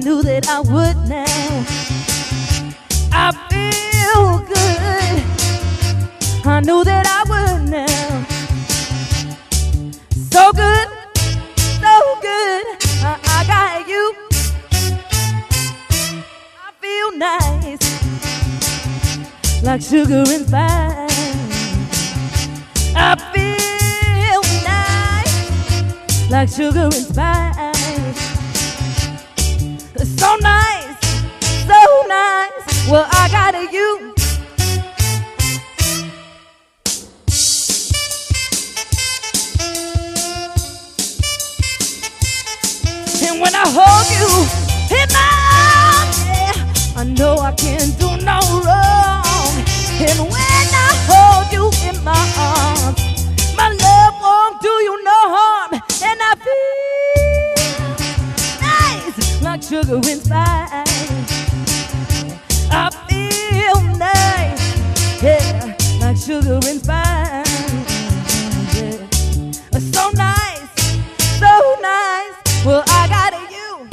knew that I would now. I feel good. I knew that I would now. So good, so good. I got you. I feel nice, like sugar and spice. I feel nice, like sugar and spice. So nice, so nice. Well, I got you. And when I hold you in my arms, yeah, I know I can't do no wrong. And when I hold you in my arms, my love won't do you no harm. And I feel nice, like sugar and spice. I feel nice, yeah, like sugar and spice. Yeah. So nice, so nice. Well, I got you.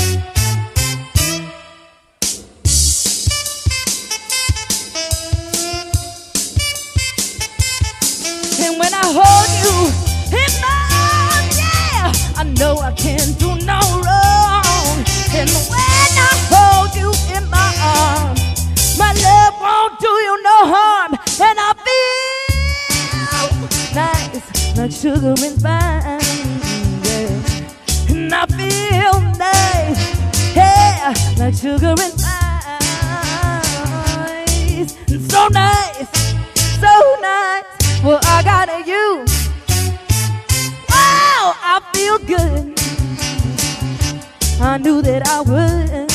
And when I hold you in my arms, yeah, I know I can't do no wrong. And when I hold you in my arms, my love won't do you no harm. And I feel nice, like sugar and spice. And I feel nice, yeah, like sugar and spice. And so nice, so nice. Well, I got you. Wow, I feel good. I knew that I would.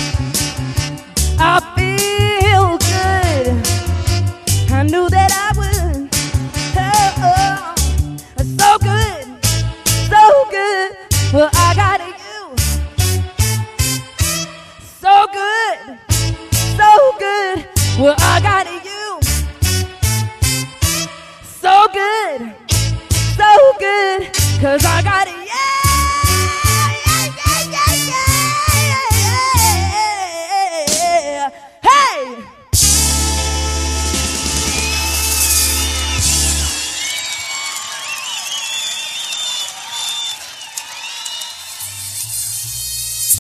I feel good. I knew that I would. Oh, oh, so good, so good. Well, I got you. So good, so good. Well, I got